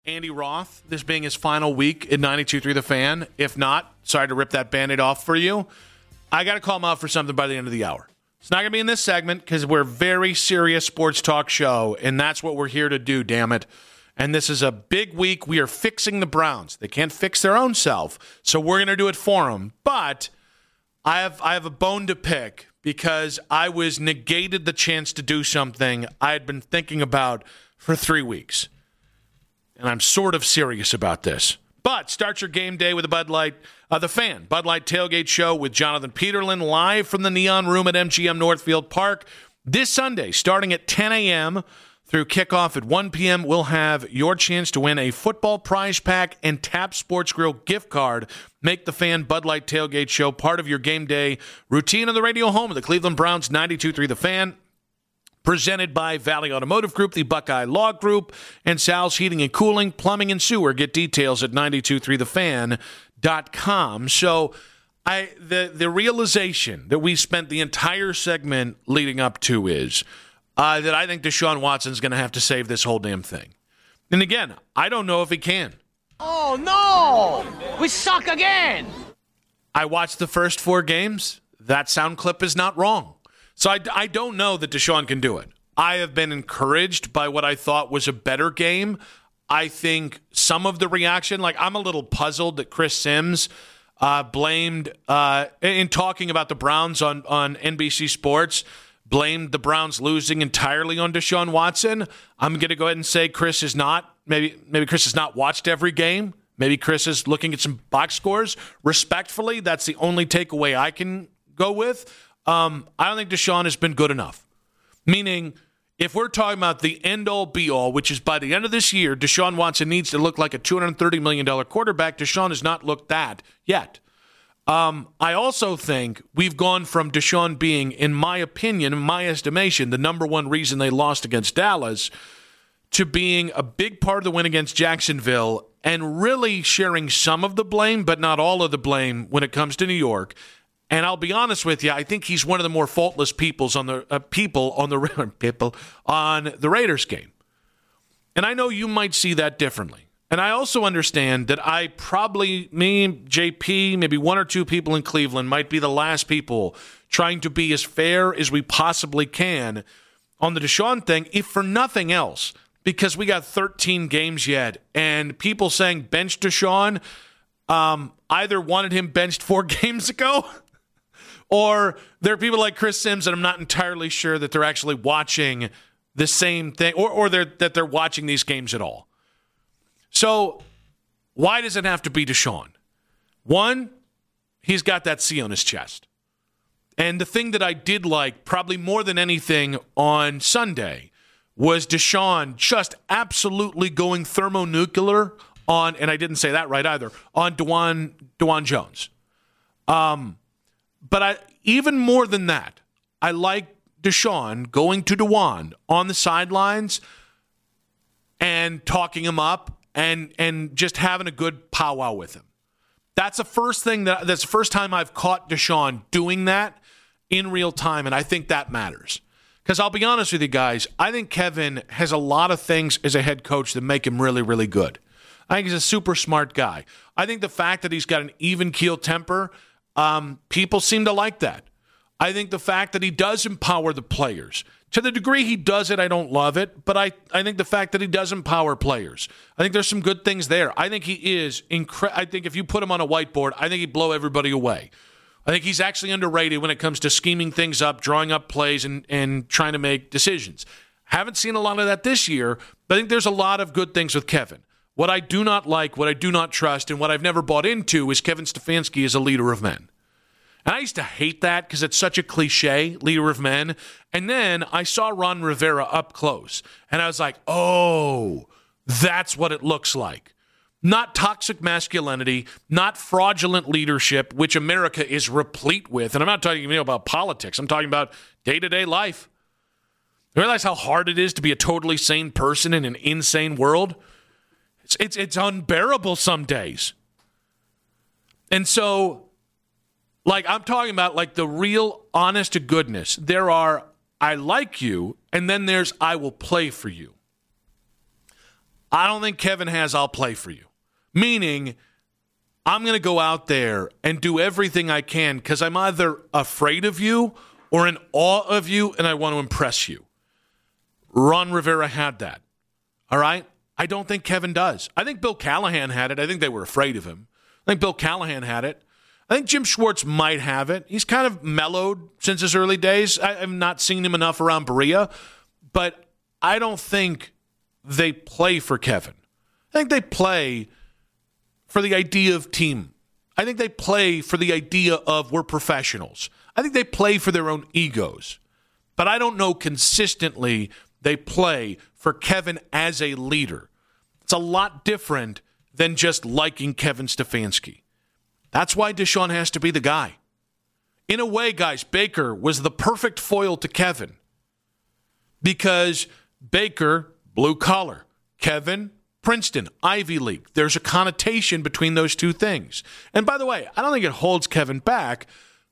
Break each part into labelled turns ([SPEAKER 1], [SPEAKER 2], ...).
[SPEAKER 1] Andy Roth, this being his final week at 92.3 The Fan. If not, sorry to rip that Band-Aid off for you. I got to call him out for something by the end of the hour. It's not going to be in this segment because we're a very serious sports talk show, and that's what we're here to do, damn it. And this is a big week. We are fixing the Browns. They can't fix their own self, so we're going to do it for them. But I have a bone to pick because I was negated the chance to do something I had been thinking about for 3 weeks. And I'm sort of serious about this. But start your game day with a Bud Light, The Fan, Bud Light Tailgate Show with Jonathan Peterlin, live from the Neon Room at MGM Northfield Park. This Sunday, starting at 10 a.m., through kickoff at 1 p.m., we'll have your chance to win a football prize pack and Tap Sports Grill gift card. Make the Fan Bud Light Tailgate Show part of your game day routine on the radio home of the Cleveland Browns, 92.3 The Fan. Presented by Valley Automotive Group, the Buckeye Law Group, and Sal's Heating and Cooling, Plumbing and Sewer. Get details at 923thefan.com. So the realization that we spent the entire segment leading up to is that I think Deshaun Watson's going to have to save this whole damn thing. And again, I don't know if he can.
[SPEAKER 2] Oh, no! We suck again!
[SPEAKER 1] I watched the first 4 games. That sound clip is not wrong. So I don't know that Deshaun can do it. I have been encouraged by what I thought was a better game. I think some of the reaction, like I'm a little puzzled that Chris Sims blamed, in talking about the Browns on NBC Sports, blamed the Browns losing entirely on Deshaun Watson. I'm going to go ahead and say Chris is not. Maybe Chris has not watched every game. Maybe Chris is looking at some box scores. Respectfully, that's the only takeaway I can go with. I don't think Deshaun has been good enough. Meaning, if we're talking about the end-all, be-all, which is by the end of this year, Deshaun Watson needs to look like a $230 million quarterback. Deshaun has not looked that yet. I also think we've gone from Deshaun being, in my opinion, in my estimation, the number one reason they lost against Dallas, to being a big part of the win against Jacksonville and really sharing some of the blame, but not all of the blame when it comes to New York. And I'll be honest with you, I think he's one of the more faultless people on the Raiders game. And I know you might see that differently. And I also understand that me, JP, maybe 1 or 2 people in Cleveland might be the last people trying to be as fair as we possibly can on the Deshaun thing, if for nothing else, because we got 13 games yet, and people saying bench Deshaun either wanted him benched 4 games ago, or there are people like Chris Sims that I'm not entirely sure that they're actually watching the same thing, or that they're watching these games at all. So why does it have to be Deshaun? One, he's got that C on his chest. And the thing that I did like probably more than anything on Sunday was Deshaun just absolutely going thermonuclear on, and I didn't say that right either, on DeJuan Jones. But even more than that, I like Deshaun going to DeJuan on the sidelines and talking him up and just having a good powwow with him. That's the first time I've caught Deshaun doing that in real time, and I think that matters. Because I'll be honest with you guys, I think Kevin has a lot of things as a head coach that make him really, really good. I think he's a super smart guy. I think the fact that he's got an even-keel temper, people seem to like that. I think the fact that he does empower the players. To the degree he does it, I don't love it, but I think the fact that he does empower players, I think there's some good things there. I think he is I think if you put him on a whiteboard, I think he'd blow everybody away. I think he's actually underrated when it comes to scheming things up, drawing up plays, and trying to make decisions. Haven't seen a lot of that this year, but I think there's a lot of good things with Kevin. What I do not like, what I do not trust, and what I've never bought into is Kevin Stefanski as a leader of men. And I used to hate that because it's such a cliche, leader of men. And then I saw Ron Rivera up close, and I was like, oh, that's what it looks like. Not toxic masculinity, not fraudulent leadership, which America is replete with. And I'm not talking about politics. I'm talking about day-to-day life. You realize how hard it is to be a totally sane person in an insane world? It's unbearable some days. And so, I'm talking about, the real honest to goodness. There are, I like you, and then there's, I will play for you. I don't think Kevin has I'll play for you. Meaning, I'm going to go out there and do everything I can because I'm either afraid of you or in awe of you and I want to impress you. Ron Rivera had that. All right? I don't think Kevin does. I think Bill Callahan had it. I think they were afraid of him. I think Bill Callahan had it. I think Jim Schwartz might have it. He's kind of mellowed since his early days. I've not seen him enough around Berea, but I don't think they play for Kevin. I think they play for the idea of team. I think they play for the idea of we're professionals. I think they play for their own egos. But I don't know consistently they play for Kevin as a leader. It's a lot different than just liking Kevin Stefanski. That's why Deshaun has to be the guy. In a way, guys, Baker was the perfect foil to Kevin. Because Baker, blue collar, Kevin, Princeton, Ivy League. There's a connotation between those two things. And by the way, I don't think it holds Kevin back,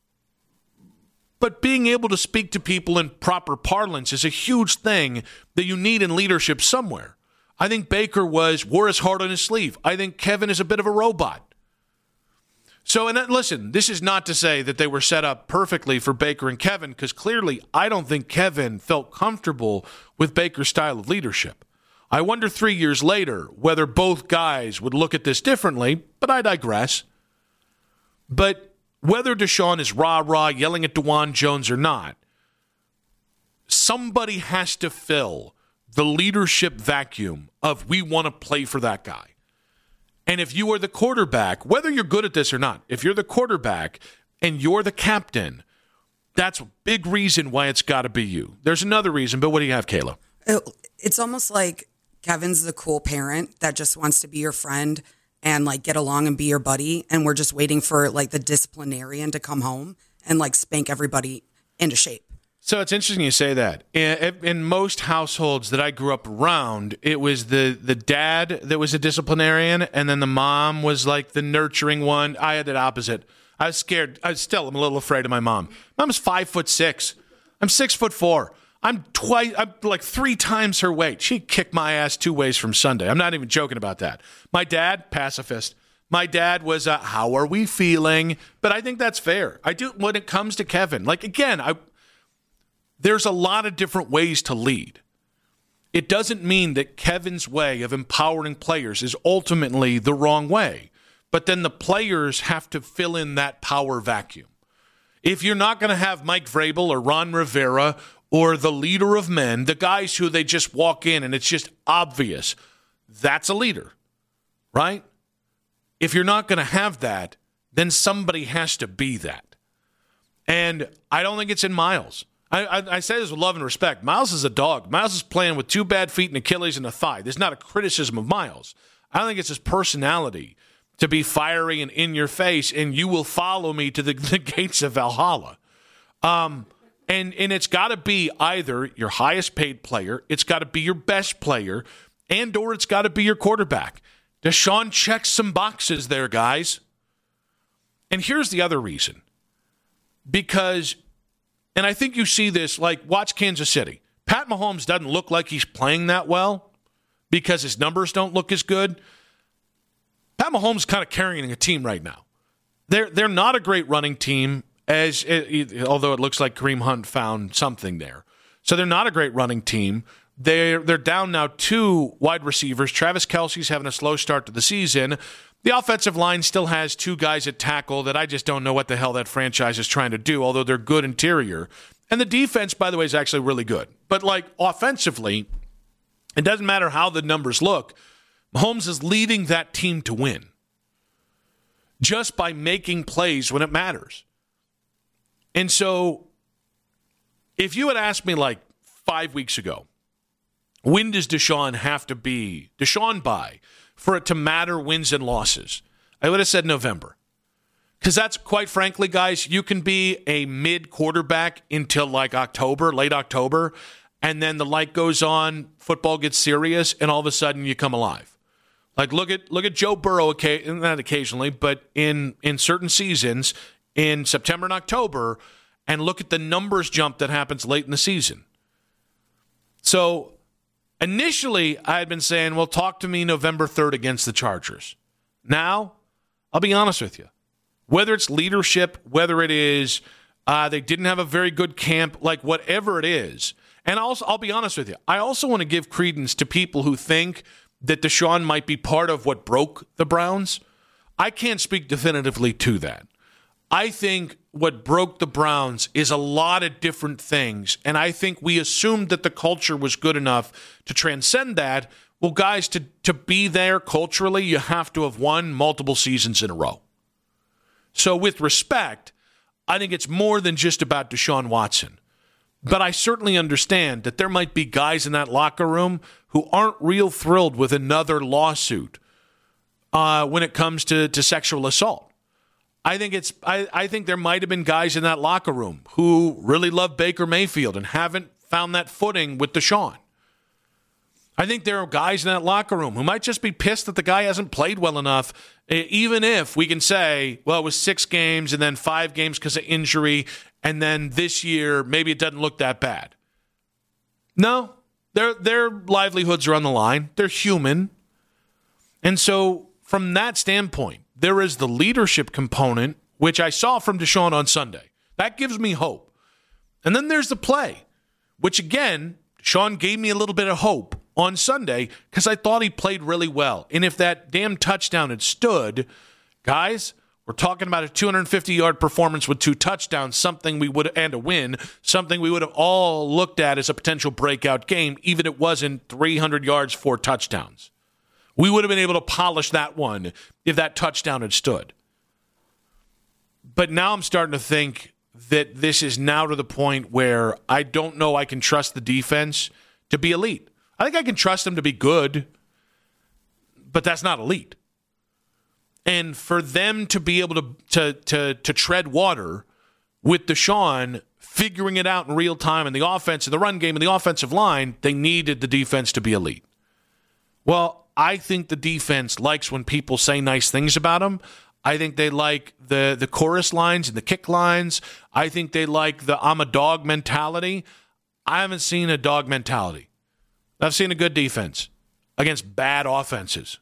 [SPEAKER 1] but being able to speak to people in proper parlance is a huge thing that you need in leadership somewhere. I think Baker wore his heart on his sleeve. I think Kevin is a bit of a robot. So, and listen, this is not to say that they were set up perfectly for Baker and Kevin, because clearly I don't think Kevin felt comfortable with Baker's style of leadership. I wonder 3 years later whether both guys would look at this differently, but I digress. But whether Deshaun is rah-rah yelling at DeJuan Jones or not, somebody has to fill the leadership vacuum of we want to play for that guy. And if you are the quarterback, whether you're good at this or not, if you're the quarterback and you're the captain, that's a big reason why it's got to be you. There's another reason, but what do you have, Kayla?
[SPEAKER 3] It's almost like Kevin's the cool parent that just wants to be your friend and like get along and be your buddy. And we're just waiting for like the disciplinarian to come home and like spank everybody into shape.
[SPEAKER 1] So it's interesting you say that. In most households that I grew up around, it was the dad that was a disciplinarian, and then the mom was like the nurturing one. I had it opposite. I was scared. I'm a little afraid of my mom. Mom's 5'6". I'm 6'4". I'm like 3 times her weight. She kicked my ass 2 ways from Sunday. I'm not even joking about that. My dad, pacifist. My dad was, how are we feeling? But I think that's fair. I do when it comes to Kevin. Like, again, there's a lot of different ways to lead. It doesn't mean that Kevin's way of empowering players is ultimately the wrong way. But then the players have to fill in that power vacuum. If you're not going to have Mike Vrabel or Ron Rivera or the leader of men, the guys who they just walk in and it's just obvious, that's a leader, right? If you're not going to have that, then somebody has to be that. And I don't think it's in Miles. I say this with love and respect. Miles is a dog. Miles is playing with 2 bad feet, an Achilles, and a thigh. There's not a criticism of Miles. I don't think it's his personality to be fiery and in your face, and you will follow me to the gates of Valhalla. And it's got to be either your highest paid player, it's got to be your best player, and or it's got to be your quarterback. Deshaun checks some boxes there, guys. And here's the other reason. Because, and I think you see this, like, watch Kansas City. Pat Mahomes doesn't look like he's playing that well because his numbers don't look as good. Pat Mahomes is kind of carrying a team right now. They're not a great running team, although it looks like Kareem Hunt found something there. So they're not a great running team. They're down now 2 wide receivers. Travis Kelce's having a slow start to the season. The offensive line still has 2 guys at tackle that I just don't know what the hell that franchise is trying to do, although they're good interior. And the defense, by the way, is actually really good. But, like, offensively, it doesn't matter how the numbers look. Mahomes is leading that team to win just by making plays when it matters. And so if you had asked me like 5 weeks ago, when does Deshaun have to be Deshaun by for it to matter wins and losses, I would have said November. Because that's, quite frankly, guys, you can be a mid-quarterback until like October, late October, and then the light goes on, football gets serious, and all of a sudden you come alive. Like, look at Joe Burrow, not occasionally, but in certain seasons, in September and October, and look at the numbers jump that happens late in the season. So Initially, I had been saying, well, talk to me November 3rd against the Chargers. Now, I'll be honest with you. Whether it's leadership, whether it is they didn't have a very good camp, like whatever it is. And also, I'll be honest with you. I also want to give credence to people who think that Deshaun might be part of what broke the Browns. I can't speak definitively to that. I think what broke the Browns is a lot of different things, and I think we assumed that the culture was good enough to transcend that. Well, guys, to be there culturally, you have to have won multiple seasons in a row. So with respect, I think it's more than just about Deshaun Watson. But I certainly understand that there might be guys in that locker room who aren't real thrilled with another lawsuit when it comes to sexual assault. I think there might have been guys in that locker room who really love Baker Mayfield and haven't found that footing with Deshaun. I think there are guys in that locker room who might just be pissed that the guy hasn't played well enough, even if we can say, well, it was 6 games and then 5 games because of injury, and then this year maybe it doesn't look that bad. No, their livelihoods are on the line. They're human. And so from that standpoint, there is the leadership component, which I saw from Deshaun on Sunday. That gives me hope. And then there's the play, which again, Deshaun gave me a little bit of hope on Sunday because I thought he played really well. And if that damn touchdown had stood, guys, we're talking about a 250-yard performance with 2 touchdowns, something we would, and a win, something we would have all looked at as a potential breakout game, even if it wasn't 300 yards, 4 touchdowns. We would have been able to polish that one if that touchdown had stood. But now I'm starting to think that this is now to the point where I don't know I can trust the defense to be elite. I think I can trust them to be good, but that's not elite. And for them to be able to tread water with Deshaun figuring it out in real time in the offense, in the run game, in the offensive line, they needed the defense to be elite. Well, I think the defense likes when people say nice things about them. I think they like the chorus lines and the kick lines. I think they like the I'm a dog mentality. I haven't seen a dog mentality. I've seen a good defense against bad offenses.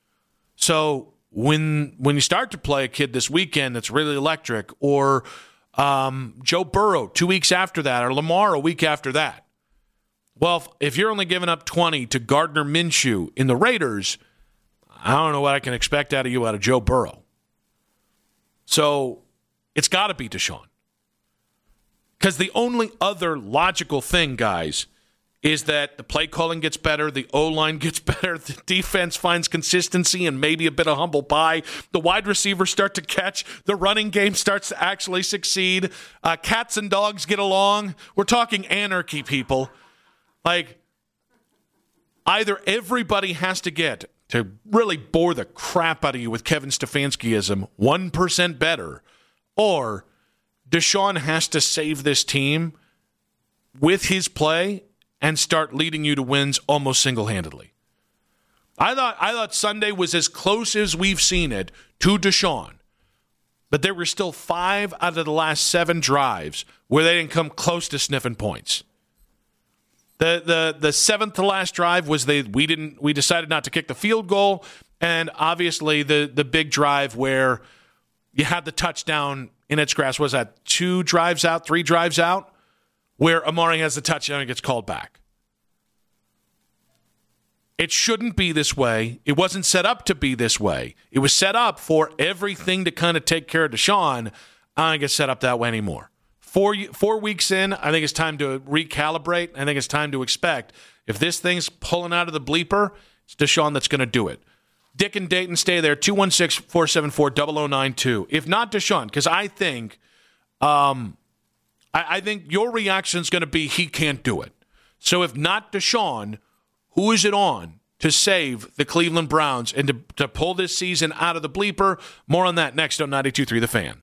[SPEAKER 1] So when you start to play a kid this weekend that's really electric, or Joe Burrow 2 weeks after that, or Lamar a week after that, well, if you're only giving up 20 to Gardner Minshew in the Raiders, I don't know what I can expect out of you out of Joe Burrow. So it's got to be Deshaun. Because the only other logical thing, guys, is that the play calling gets better, the O-line gets better, the defense finds consistency and maybe a bit of humble pie, the wide receivers start to catch, the running game starts to actually succeed, cats and dogs get along. We're talking anarchy, people. Like, either everybody has to get, to really bore the crap out of you with Kevin Stefanskiism, 1% better, or Deshaun has to save this team with his play and start leading you to wins almost single-handedly. I thought Sunday was as close as we've seen it to Deshaun, but there were still 5 out of the last 7 drives where they didn't come close to sniffing points. The 7th to last drive was we decided not to kick the field goal, and obviously the big drive where you had the touchdown in its grass. Was that 2 drives out, 3 drives out, where Amari has the touchdown and gets called back? It shouldn't be this way. It wasn't set up to be this way. It was set up for everything to kind of take care of Deshaun. I don't think it's set up that way anymore. 4 weeks in, I think it's time to recalibrate. I think it's time to expect if this thing's pulling out of the bleeper, it's Deshaun that's going to do it. Dick and Dayton, stay there, 216-474-0092. If not Deshaun, because I think I think your reaction is going to be he can't do it. So if not Deshaun, who is it on to save the Cleveland Browns and to pull this season out of the bleeper? More on that next on 92.3 The Fan.